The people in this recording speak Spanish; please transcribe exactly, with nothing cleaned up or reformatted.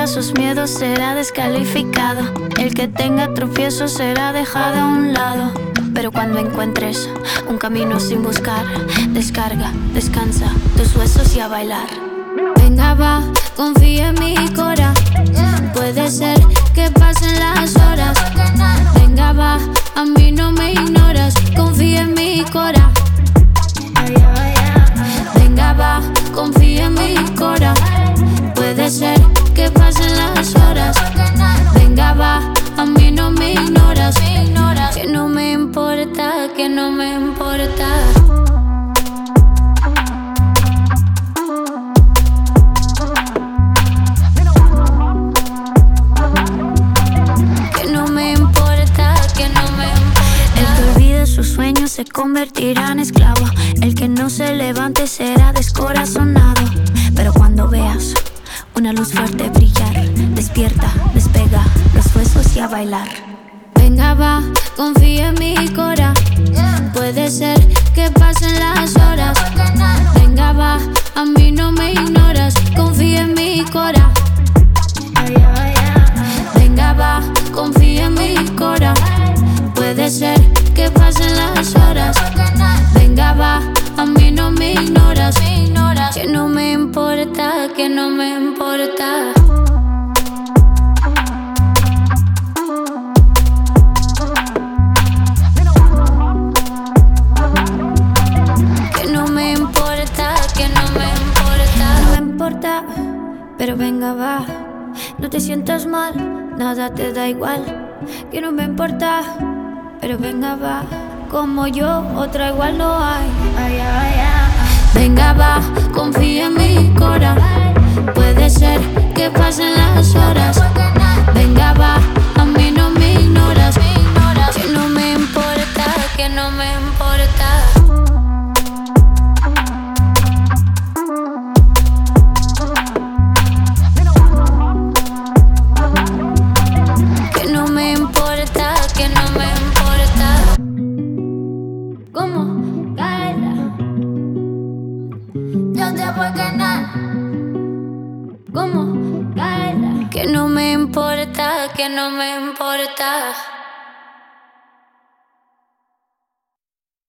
tenga sus miedos será descalificado. El que tenga tropiezos será dejado a un lado. Pero cuando encuentres un camino sin buscar, descarga, descansa tus huesos y a bailar. Venga va, confía en mi cora. Puede ser que pasen las horas. Venga va, a mí no me ignoras. Confía en mi cora. Venga va, confía en mi cora. Puede ser que pasen las horas. Venga va, a mí no me ignoras. Que no me importa, que no me importa. Que no me importa, que no me importa. El que olvide sus sueños se convertirá en esclavo. El que no se levante será descorazonado. Pero cuando veas una luz fuerte brillar, despierta, despega los huesos y a bailar. Venga va, confía en mi cora. Puede ser que pasen las horas. Venga va, a mí no me ignoras. Confía en mi cora. Venga va, confía en mi cora. Puede ser que pasen las horas. Venga va, a mí no me ignoras. Que no me importa, que no me importa. Que no me importa, que no me importa. No me importa, pero venga va. No te sientas mal, nada te da igual. Que no me importa, pero venga va. Como yo, otra igual no hay. Ay, ay, ay. Venga va, confía en mi cora. Puede ser que pasen las horas. Venga va, a mí no me ignoras. Que no me importa, que no me importa. Que no me importa, que no me importa. ¿Cómo? Caerla. Yo te voy a ganar. ¿Cómo? Caerla. Que no me importa, que no me importa.